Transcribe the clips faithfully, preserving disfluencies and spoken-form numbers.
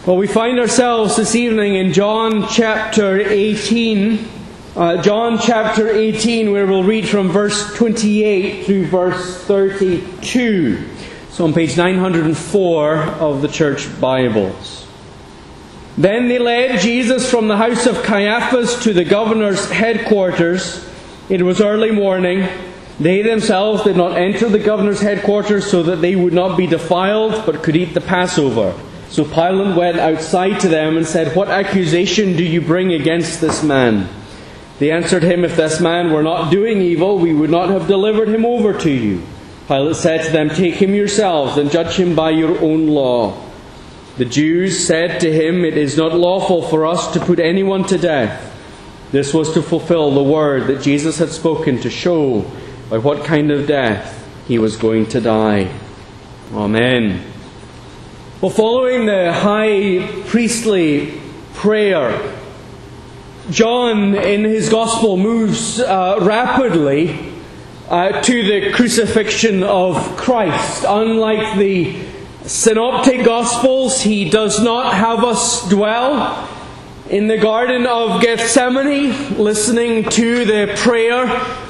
Well, we find ourselves this evening in John chapter eighteen. Uh, John chapter eighteen, where we'll read from verse twenty-eight through verse thirty-two. So on page nine hundred four of the church Bibles. Then they led Jesus from the house of Caiaphas to the governor's headquarters. It was early morning. They themselves did not enter the governor's headquarters so that they would not be defiled, but could eat the Passover. So Pilate went outside to them and said, "What accusation do you bring against this man?" They answered him, "If this man were not doing evil, we would not have delivered him over to you." Pilate said to them, "Take him yourselves and judge him by your own law." The Jews said to him, "It is not lawful for us to put anyone to death." This was to fulfill the word that Jesus had spoken, to show by what kind of death he was going to die. Amen. Well, following the high priestly prayer, John in his Gospel moves uh, rapidly uh, to the crucifixion of Christ. Unlike the Synoptic Gospels, he does not have us dwell in the Garden of Gethsemane, listening to the prayer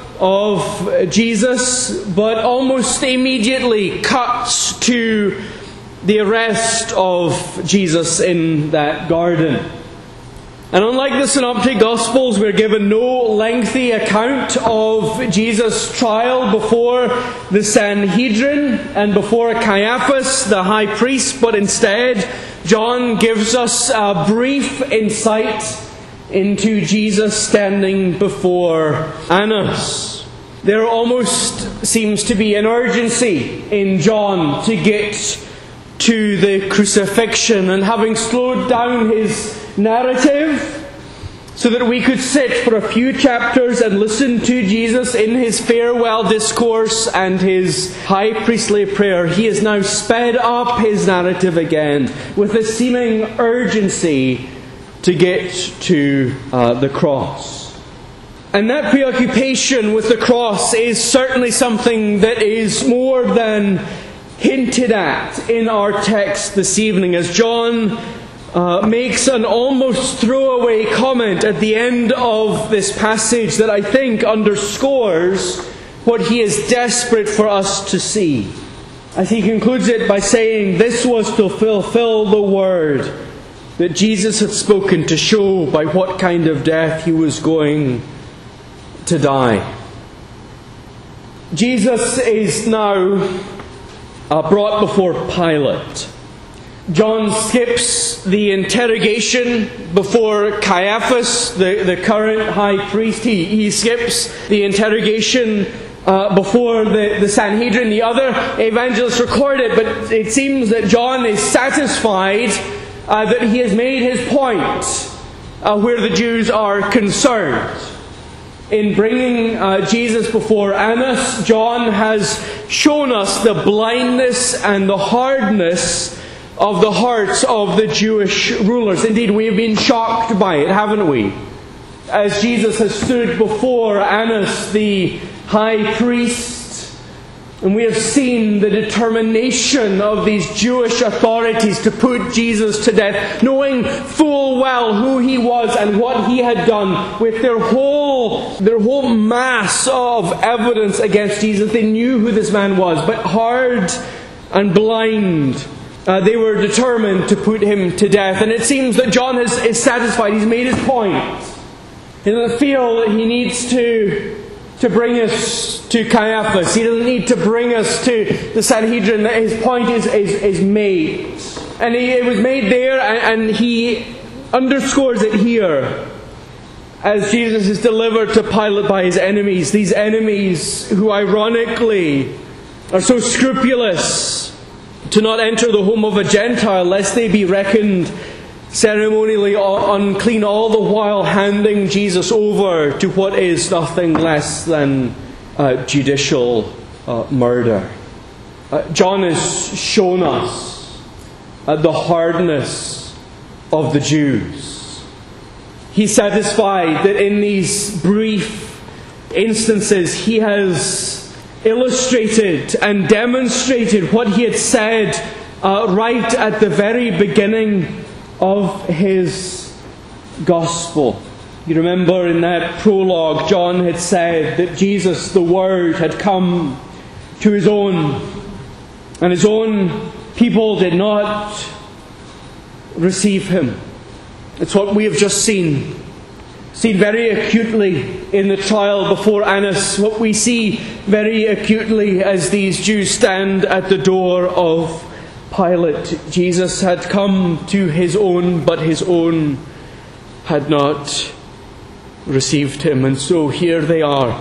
of Jesus, but almost immediately cuts to the arrest of Jesus in that garden. And unlike the Synoptic Gospels, we're given no lengthy account of Jesus' trial before the Sanhedrin and before Caiaphas, the high priest, but instead John gives us a brief insight into Jesus standing before Annas. There almost seems to be an urgency in John to get to the crucifixion, and having slowed down his narrative so that we could sit for a few chapters and listen to Jesus in his farewell discourse and his high priestly prayer, he has now sped up his narrative again with a seeming urgency to get to uh, the cross. And that preoccupation with the cross is certainly something that is more than hinted at in our text this evening, as John uh, makes an almost throwaway comment at the end of this passage that I think underscores what he is desperate for us to see. As he concludes it by saying, "This was to fulfill the word that Jesus had spoken, to show by what kind of death he was going to die." Jesus is now Uh, brought before Pilate. John skips the interrogation before Caiaphas, the, the current high priest. He, he skips the interrogation uh, before the, the Sanhedrin. The other evangelists record it, but it seems that John is satisfied uh, that he has made his point uh, where the Jews are concerned. In bringing uh, Jesus before Annas, John has shown us the blindness and the hardness of the hearts of the Jewish rulers. Indeed, we have been shocked by it, haven't we? As Jesus has stood before Annas, the high priest, and we have seen the determination of these Jewish authorities to put Jesus to death, knowing full well who he was and what he had done. With their whole, their whole mass of evidence against Jesus, they knew who this man was, but hard and blind, uh, they were determined to put him to death. And it seems that John is, is satisfied. He's made his point. He doesn't feel that he needs to to bring us to Caiaphas. He doesn't need to bring us to the Sanhedrin. His point is, is, is made. And he, it was made there, and, and he underscores it here as Jesus is delivered to Pilate by his enemies. These enemies who ironically are so scrupulous to not enter the home of a Gentile lest they be reckoned ceremonially unclean, all the while handing Jesus over to what is nothing less than uh, judicial uh, murder. Uh, John has shown us uh, the hardness of the Jews. He's satisfied that in these brief instances he has illustrated and demonstrated what he had said uh, right at the very beginning of his gospel. You remember in that prologue, John had said that Jesus, the Word, had come to his own, and his own people did not receive him. It's what we have just seen. Seen very acutely in the trial before Annas. What we see very acutely as these Jews stand at the door of Pilate. Jesus had come to his own, but his own had not received him. And so here they are,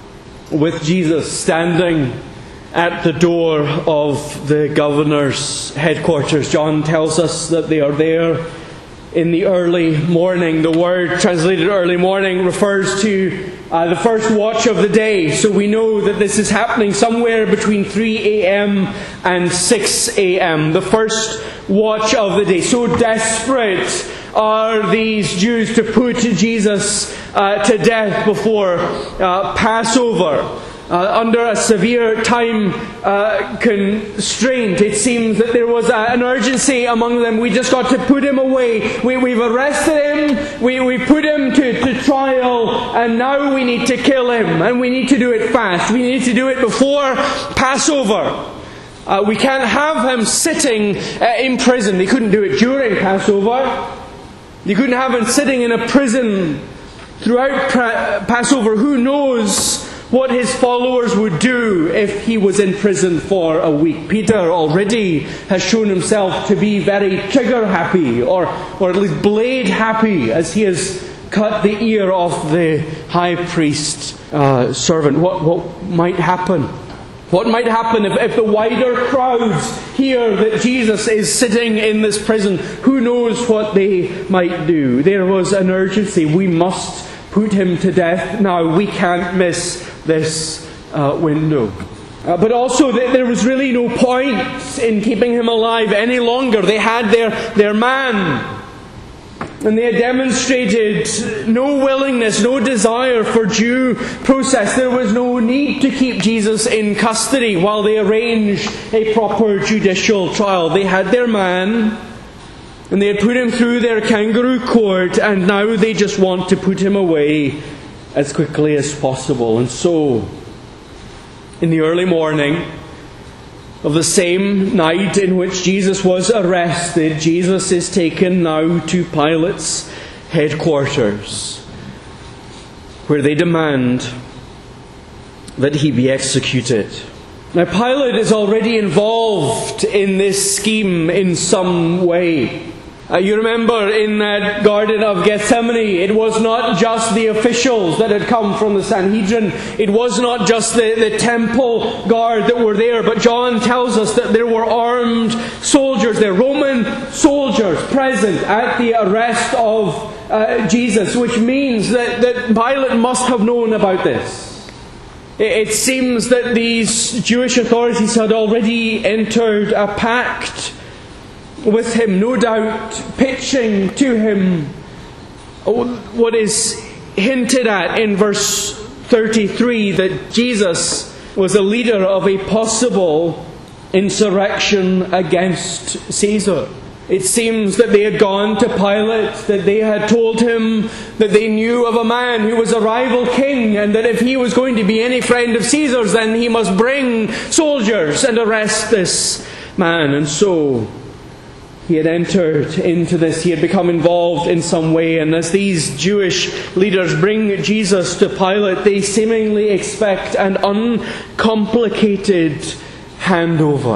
with Jesus standing at the door of the governor's headquarters. John tells us that they are there in the early morning. The word translated early morning refers to uh, the first watch of the day. So we know that this is happening somewhere between three a.m. and six a.m. The first watch of the day. So desperate are these Jews to put Jesus uh, to death before uh, Passover. Uh, under a severe time uh, constraint. It seems that there was a, an urgency among them. We just got to put him away. We, we've arrested him. We, we put him to, to trial. And now we need to kill him. And we need to do it fast. We need to do it before Passover. Uh, we can't have him sitting uh, in prison. They couldn't do it during Passover. They couldn't have him sitting in a prison throughout pra- Passover. Who knows what his followers would do if he was in prison for a week. Peter already has shown himself to be very trigger happy, or, or at least blade happy, as he has cut the ear off the high priest's uh, servant. What, what might happen? What might happen if, if the wider crowds hear that Jesus is sitting in this prison? Who knows what they might do? There was an urgency. We must put him to death now. We can't miss this uh, window. Uh, but also th- there was really no point in keeping him alive any longer. They had their, their man. And they had demonstrated no willingness, no desire for due process. There was no need to keep Jesus in custody while they arranged a proper judicial trial. They had their man, and they had put him through their kangaroo court, and now they just want to put him away as quickly as possible. And so, in the early morning of the same night in which Jesus was arrested, Jesus is taken now to Pilate's headquarters, where they demand that he be executed. Now, Pilate is already involved in this scheme in some way. Uh, you remember in that Garden of Gethsemane, it was not just the officials that had come from the Sanhedrin. It was not just the, the temple guard that were there. But John tells us that there were armed soldiers there, Roman soldiers present at the arrest of uh, Jesus, which means that, that Pilate must have known about this. It, it seems that these Jewish authorities had already entered a pact with him, no doubt pitching to him what is hinted at in verse thirty-three, that Jesus was a leader of a possible insurrection against Caesar. It seems that they had gone to Pilate, that they had told him that they knew of a man who was a rival king, and that if he was going to be any friend of Caesar's, then he must bring soldiers and arrest this man. And so he had entered into this. He had become involved in some way. And as these Jewish leaders bring Jesus to Pilate, they seemingly expect an uncomplicated handover.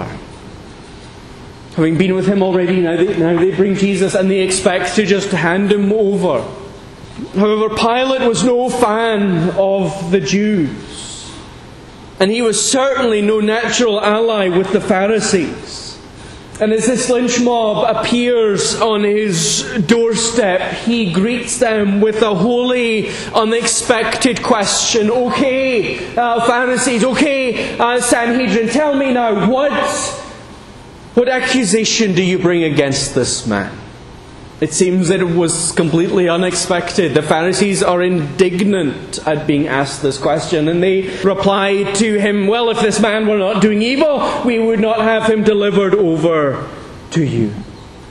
Having been with him already, now they, now they bring Jesus and they expect to just hand him over. However, Pilate was no fan of the Jews. And he was certainly no natural ally with the Pharisees. And as this lynch mob appears on his doorstep, he greets them with a wholly unexpected question. Okay, uh, Pharisees, okay, uh, Sanhedrin, tell me now, what, what accusation do you bring against this man? It seems that it was completely unexpected. The Pharisees are indignant at being asked this question, and they reply to him, well, if this man were not doing evil, we would not have him delivered over to you.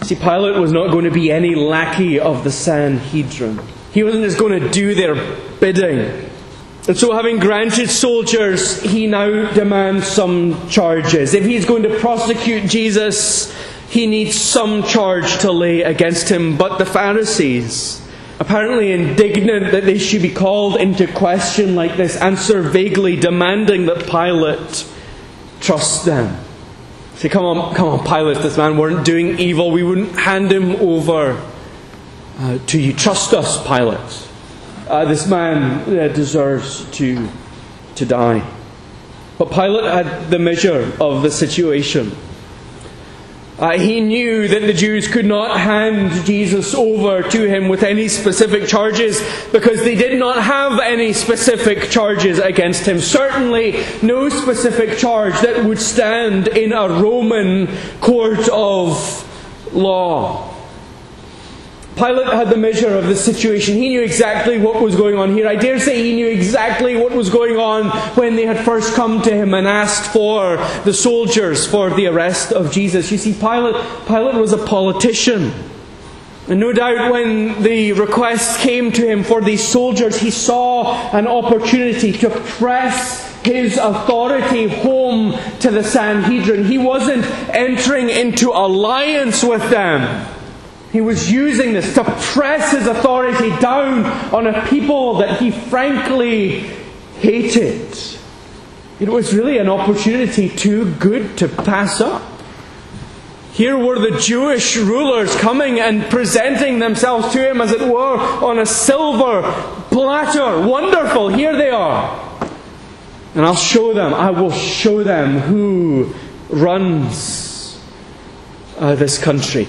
See, Pilate was not going to be any lackey of the Sanhedrin. He wasn't just going to do their bidding. And so, having granted soldiers, he now demands some charges. If he's going to prosecute Jesus, he needs some charge to lay against him. But the Pharisees, apparently indignant that they should be called into question like this, answer vaguely, demanding that Pilate trust them. Say, come on, come on, Pilate, this man weren't doing evil. We wouldn't hand him over uh, to you. Trust us, Pilate. Uh, this man uh, deserves to, to die. But Pilate had the measure of the situation. Uh, he knew that the Jews could not hand Jesus over to him with any specific charges because they did not have any specific charges against him. Certainly no specific charge that would stand in a Roman court of law. Pilate had the measure of the situation. He knew exactly what was going on here. I dare say he knew exactly what was going on when they had first come to him and asked for the soldiers for the arrest of Jesus. You see, Pilate, Pilate was a politician. And no doubt when the request came to him for these soldiers, he saw an opportunity to press his authority home to the Sanhedrin. He wasn't entering into alliance with them. He was using this to press his authority down on a people that he frankly hated. It was really an opportunity too good to pass up. Here were the Jewish rulers coming and presenting themselves to him, as it were, on a silver platter. Wonderful, here they are. And I'll show them, I will show them who runs uh, this country.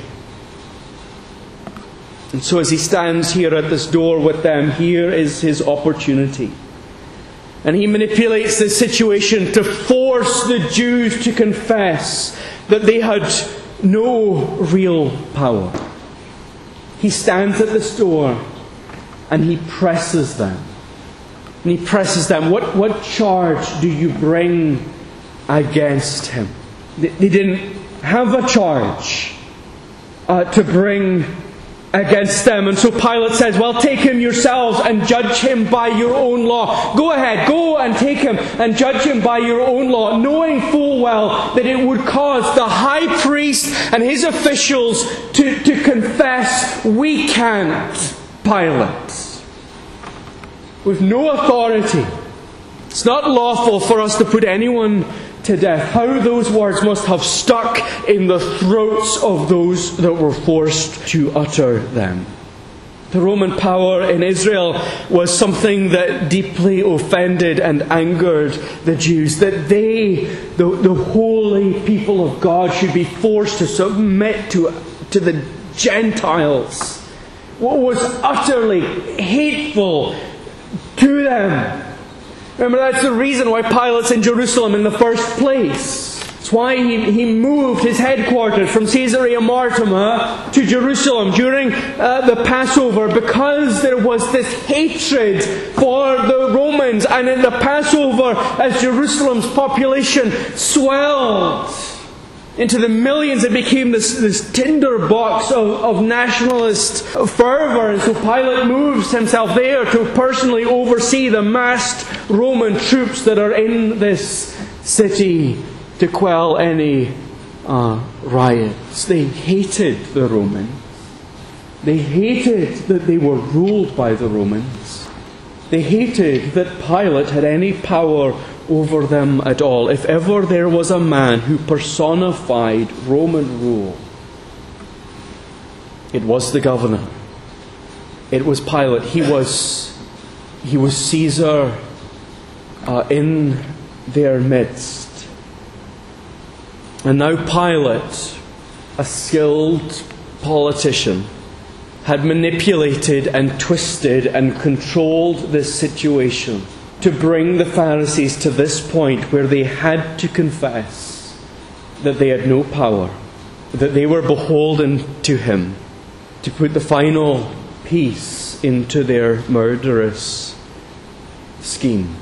And so as he stands here at this door with them, here is his opportunity. And he manipulates the situation to force the Jews to confess that they had no real power. He stands at this door and he presses them. And he presses them. What, what charge do you bring against him? They, they didn't have a charge uh, to bring against them. And so Pilate says, well, take him yourselves and judge him by your own law. Go ahead, go and take him and judge him by your own law, knowing full well that it would cause the high priest and his officials to, to confess, we can't, Pilate. With no authority. It's not lawful for us to put anyone to death. How those words must have stuck in the throats of those that were forced to utter them. The Roman power in Israel was something that deeply offended and angered the Jews. That they, the, the holy people of God, should be forced to submit to, to the Gentiles. What was utterly hateful to them. Remember, that's the reason why Pilate's in Jerusalem in the first place. It's why he, he moved his headquarters from Caesarea Maritima to Jerusalem during uh, the Passover, because there was this hatred for the Romans. And in the Passover, as Jerusalem's population swelled into the millions, it became this, this tinderbox of, of nationalist fervour. And so Pilate moves himself there to personally oversee the massed Roman troops that are in this city to quell any uh, riots. They hated the Romans. They hated that they were ruled by the Romans. They hated that Pilate had any power over them at all. If ever there was a man who personified Roman rule, it was the governor. It was Pilate. He was, he was Caesar uh, in their midst. And now Pilate, a skilled politician, had manipulated and twisted and controlled this situation to bring the Pharisees to this point where they had to confess that they had no power, that they were beholden to him to put the final piece into their murderous scheme.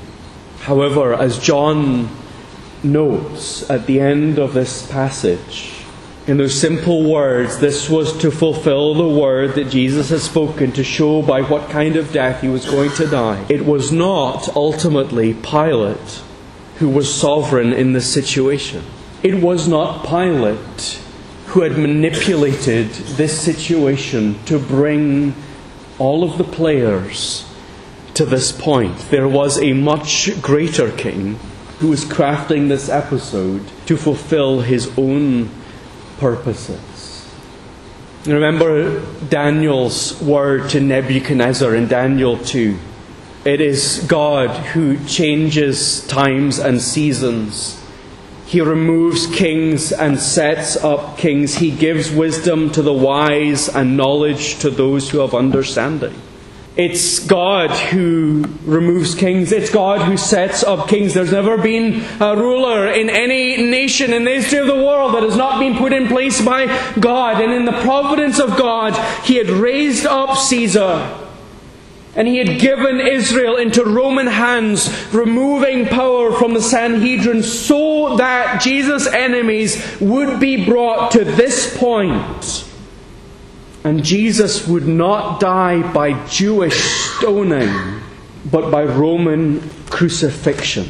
However, as John notes at the end of this passage, In those simple words, this was to fulfill the word that Jesus had spoken to show by what kind of death he was going to die. It was not ultimately Pilate who was sovereign in this situation. It was not Pilate who had manipulated this situation to bring all of the players to this point. There was a much greater king who was crafting this episode to fulfill his own purposes. Remember Daniel's word to Nebuchadnezzar in Daniel two. It is God who changes times and seasons. He removes kings and sets up kings. He gives wisdom to the wise and knowledge to those who have understanding. It's God who removes kings. It's God who sets up kings. There's never been a ruler in any nation in the history of the world that has not been put in place by God. And in the providence of God, He had raised up Caesar. And He had given Israel into Roman hands, removing power from the Sanhedrin so that Jesus' enemies would be brought to this point. And Jesus would not die by Jewish stoning, but by Roman crucifixion.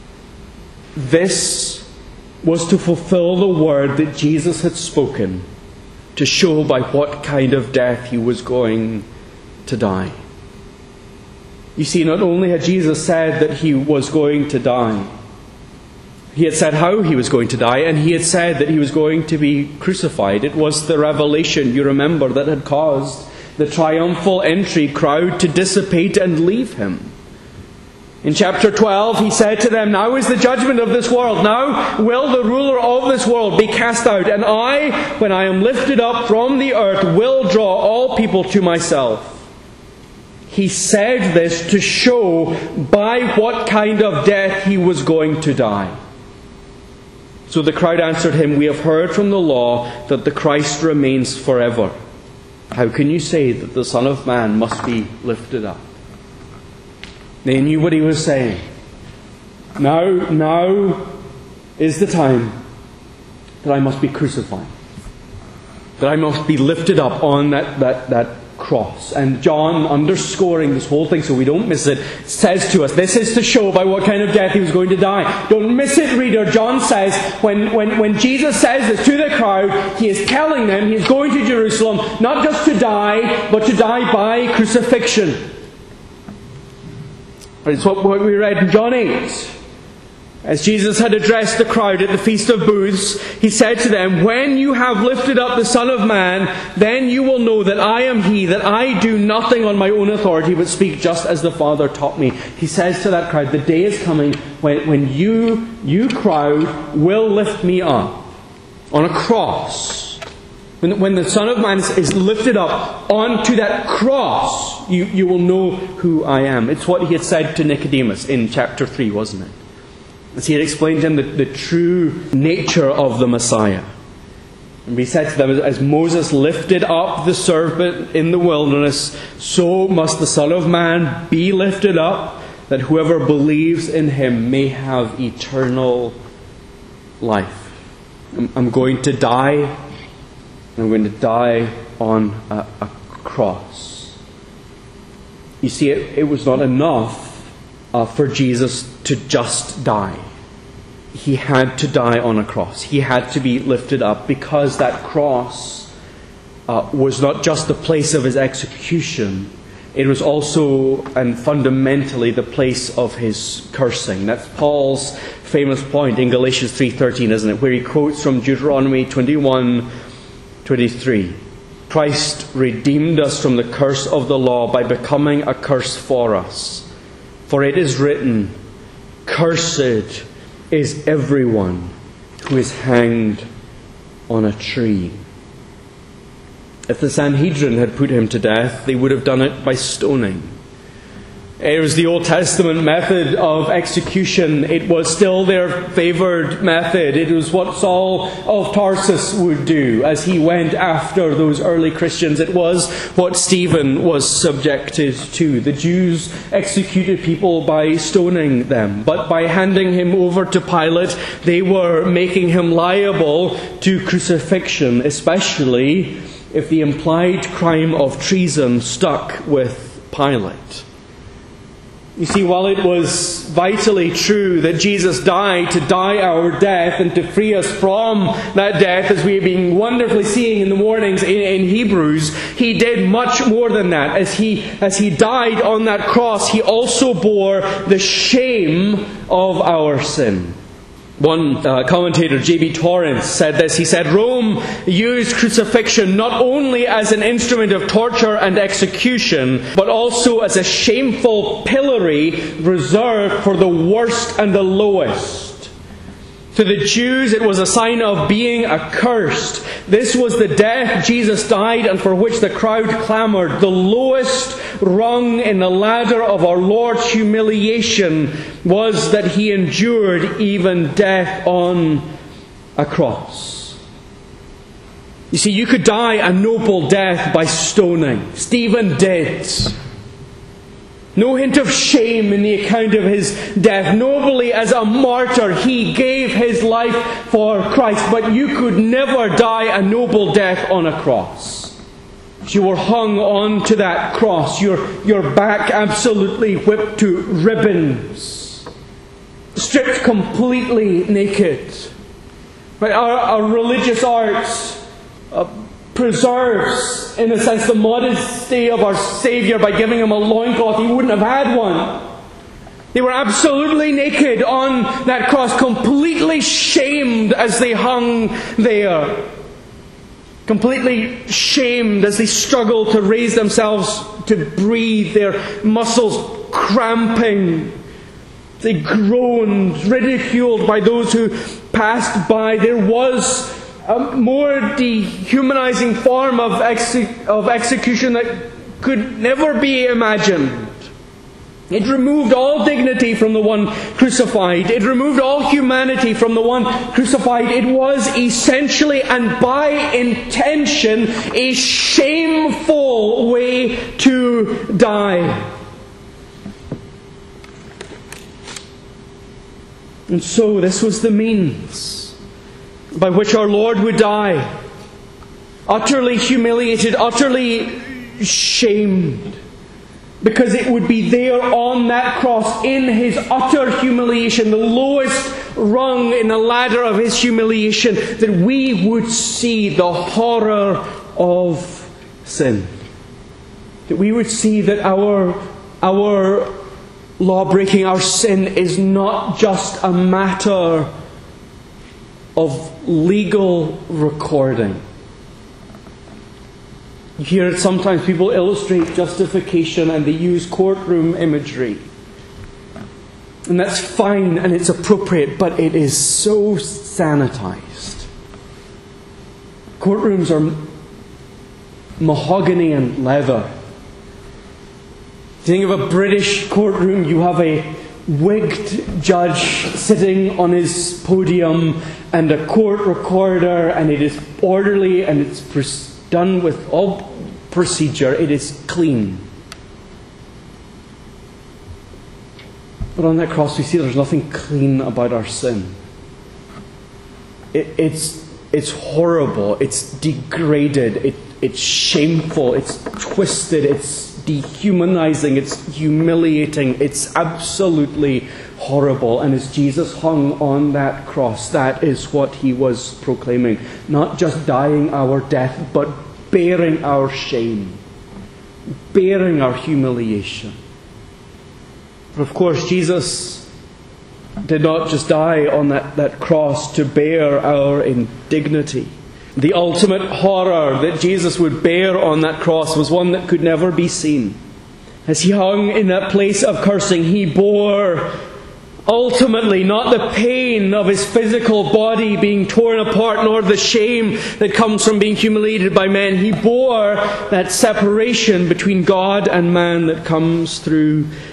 This was to fulfill the word that Jesus had spoken, to show by what kind of death He was going to die. You see, not only had Jesus said that He was going to die, He had said how He was going to die, and He had said that He was going to be crucified. It was the revelation, you remember, that had caused the triumphal entry crowd to dissipate and leave Him. In chapter twelve, He said to them, "Now is the judgment of this world. Now will the ruler of this world be cast out. And I, when I am lifted up from the earth, will draw all people to myself." He said this to show by what kind of death He was going to die. So the crowd answered Him, "We have heard from the law that the Christ remains forever. How can you say that the Son of Man must be lifted up?" They knew what He was saying. Now, now is the time that I must be crucified. That I must be lifted up on that, that, that cross. And John, underscoring this whole thing so we don't miss it, says to us, this is to show by what kind of death He was going to die. Don't miss it, reader. John says, when, when, when Jesus says this to the crowd, He is telling them He is going to Jerusalem, not just to die, but to die by crucifixion. It's what, what we read in John eight. As Jesus had addressed the crowd at the Feast of Booths, He said to them, "When you have lifted up the Son of Man, then you will know that I am He, that I do nothing on my own authority, but speak just as the Father taught me." He says to that crowd, the day is coming when, when you, you crowd, will lift me up on a cross. When, when the Son of Man is, is lifted up onto that cross, you, you will know who I am. It's what He had said to Nicodemus in chapter three, wasn't it? As He had explained to him the, the true nature of the Messiah. And He said to them, as Moses lifted up the serpent in the wilderness, so must the Son of Man be lifted up, that whoever believes in Him may have eternal life. I'm, I'm going to die. I'm going to die on a, a cross. You see, it, it was not enough Uh, for Jesus to just die. He had to die on a cross. He had to be lifted up, because that cross uh, was not just the place of His execution. It was also and fundamentally the place of His cursing. That's Paul's famous point in Galatians three thirteen, isn't it? Where he quotes from Deuteronomy twenty-one twenty-three. Christ redeemed us from the curse of the law by becoming a curse for us. For it is written, "Cursed is everyone who is hanged on a tree." If the Sanhedrin had put Him to death, they would have done it by stoning. It was the Old Testament method of execution. It was still their favored method. It was what Saul of Tarsus would do as he went after those early Christians. It was what Stephen was subjected to. The Jews executed people by stoning them, but by handing him over to Pilate, they were making him liable to crucifixion, especially if the implied crime of treason stuck with Pilate. You see, while it was vitally true that Jesus died to die our death and to free us from that death, as we have been wonderfully seeing in the mornings in, in Hebrews, He did much more than that. As he, as he died on that cross, He also bore the shame of our sin. One uh, commentator, J B Torrance, said this. He said, Rome used crucifixion not only as an instrument of torture and execution, but also as a shameful pillory reserved for the worst and the lowest. To the Jews, it was a sign of being accursed. This was the death Jesus died and for which the crowd clamoured. The lowest rung in the ladder of our Lord's humiliation was that He endured even death on a cross. You see, you could die a noble death by stoning. Stephen did. No hint of shame in the account of his death. Nobly as a martyr, he gave his life for Christ. But you could never die a noble death on a cross. You were hung on to that cross, your, your back absolutely whipped to ribbons, stripped completely naked. But our, our religious arts uh, preserves, in a sense, the modesty of our Saviour by giving Him a loincloth. He wouldn't have had one. They were absolutely naked on that cross, completely shamed as they hung there. Completely shamed as they struggled to raise themselves to breathe, their muscles cramping. They groaned, ridiculed by those who passed by. There was a more dehumanizing form of, exe- of execution that could never be imagined. It removed all dignity from the one crucified. It removed all humanity from the one crucified. It was essentially and by intention a shameful way to die. And so this was the means by which our Lord would die. Utterly humiliated, utterly shamed. Because it would be there on that cross, in His utter humiliation, the lowest rung in the ladder of His humiliation, that we would see the horror of sin. That we would see that our, our law-breaking, our sin, is not just a matter of legal recording. You hear it sometimes, people illustrate justification and they use courtroom imagery. And that's fine and it's appropriate, but it is so sanitized. Courtrooms are mahogany and leather. If you think of a British courtroom, you have a wigged judge sitting on his podium and a court recorder, and it is orderly and it's pres- done with all procedure. It is clean. But on that cross we see there's nothing clean about our sin. It, it's it's horrible. It's degraded. It, it's shameful. It's twisted. It's dehumanizing. It's humiliating. It's absolutely horrible. And as Jesus hung on that cross, that is what He was proclaiming. Not just dying our death, but bearing our shame, bearing our humiliation. But of course, Jesus did not just die on that, that cross to bear our indignity. The ultimate horror that Jesus would bear on that cross was one that could never be seen. As He hung in that place of cursing, He bore ultimately not the pain of His physical body being torn apart, nor the shame that comes from being humiliated by men. He bore that separation between God and man that comes through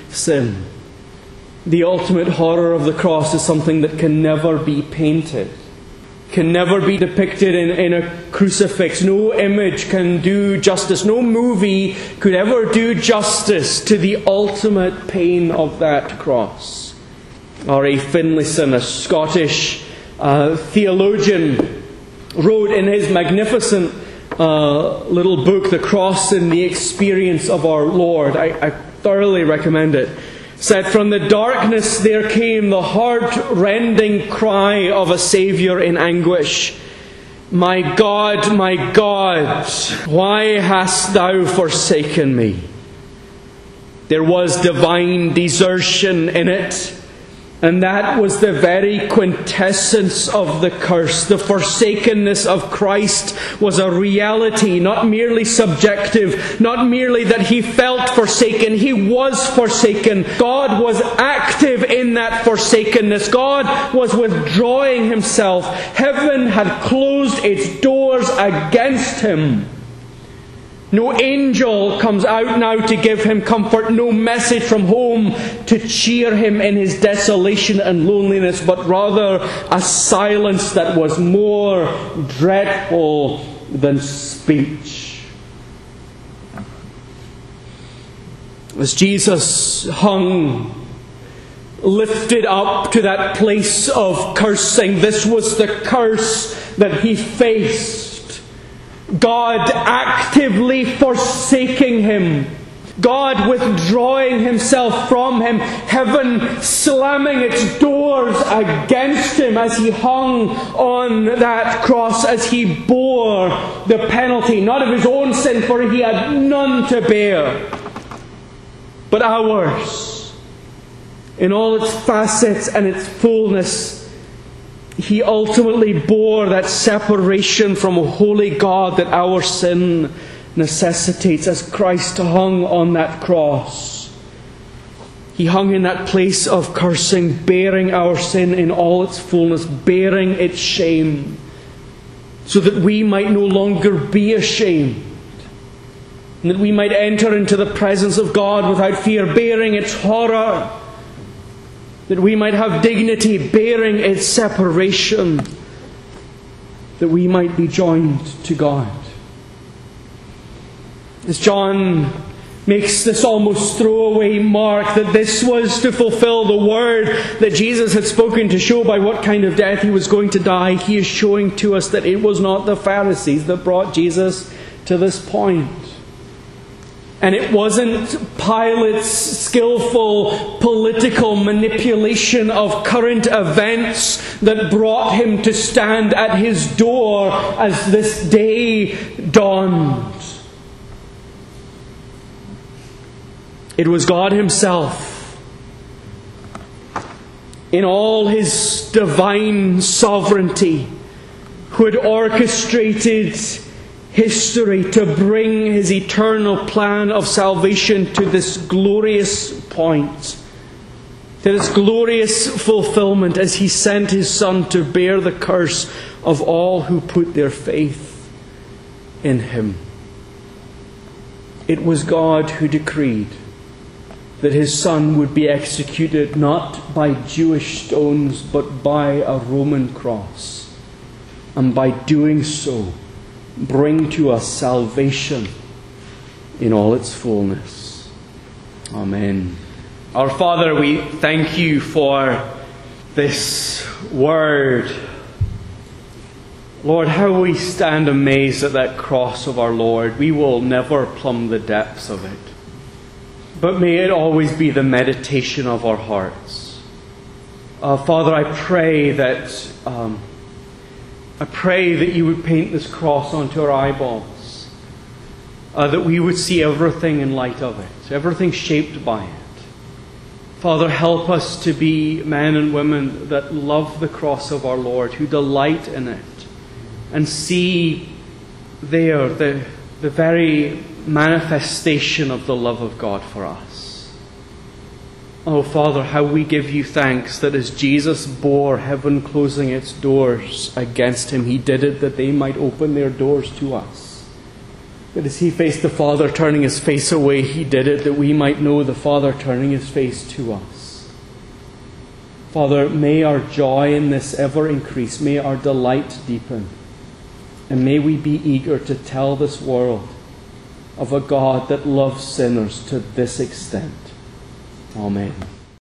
sin. The ultimate horror of the cross is something that can never be painted, can never be depicted in, in a crucifix. No image can do justice. No movie could ever do justice to the ultimate pain of that cross. R A Finlayson, a Scottish uh, theologian, wrote in his magnificent uh, little book, The Cross and the Experience of Our Lord. I, I thoroughly recommend it. Said, "From the darkness there came the heart-rending cry of a Saviour in anguish. 'My God, my God, why hast thou forsaken me?' There was divine desertion in it. And that was the very quintessence of the curse. The forsakenness of Christ was a reality, not merely subjective, not merely that He felt forsaken. He was forsaken. God was active in that forsakenness. God was withdrawing Himself. Heaven had closed its doors against Him. No angel comes out now to give Him comfort. No message from home to cheer Him in His desolation and loneliness, but rather a silence that was more dreadful than speech. As Jesus hung, lifted up to that place of cursing, this was the curse that He faced. God actively forsaking Him. God withdrawing Himself from Him. Heaven slamming its doors against Him as He hung on that cross, as He bore the penalty, not of His own sin, for He had none to bear, but ours. In all its facets and its fullness, He ultimately bore that separation from a holy God that our sin necessitates. As Christ hung on that cross, He hung in that place of cursing, bearing our sin in all its fullness, bearing its shame, so that we might no longer be ashamed, and that we might enter into the presence of God without fear, bearing its horror, that we might have dignity, bearing its separation, that we might be joined to God. As John makes this almost throwaway mark that this was to fulfill the word that Jesus had spoken to show by what kind of death He was going to die, he is showing to us that it was not the Pharisees that brought Jesus to this point. And it wasn't Pilate's skillful political manipulation of current events that brought him to stand at his door as this day dawned. It was God Himself, in all His divine sovereignty, who had orchestrated history to bring His eternal plan of salvation to this glorious point, to this glorious fulfillment, as He sent His Son to bear the curse of all who put their faith in Him. It was God who decreed that His Son would be executed not by Jewish stones but by a Roman cross, and by doing so bring to us salvation in all its fullness. Amen. Our Father, we thank You for this word. Lord, how we stand amazed at that cross of our Lord. We will never plumb the depths of it, but may it always be the meditation of our hearts. Uh, Father, I pray that um, I pray that You would paint this cross onto our eyeballs, uh, that we would see everything in light of it, everything shaped by it. Father, help us to be men and women that love the cross of our Lord, who delight in it, and see there the, the very manifestation of the love of God for us. Oh, Father, how we give You thanks that as Jesus bore heaven closing its doors against Him, He did it that they might open their doors to us. That as He faced the Father turning His face away, He did it that we might know the Father turning His face to us. Father, may our joy in this ever increase. May our delight deepen. And may we be eager to tell this world of a God that loves sinners to this extent. Amen.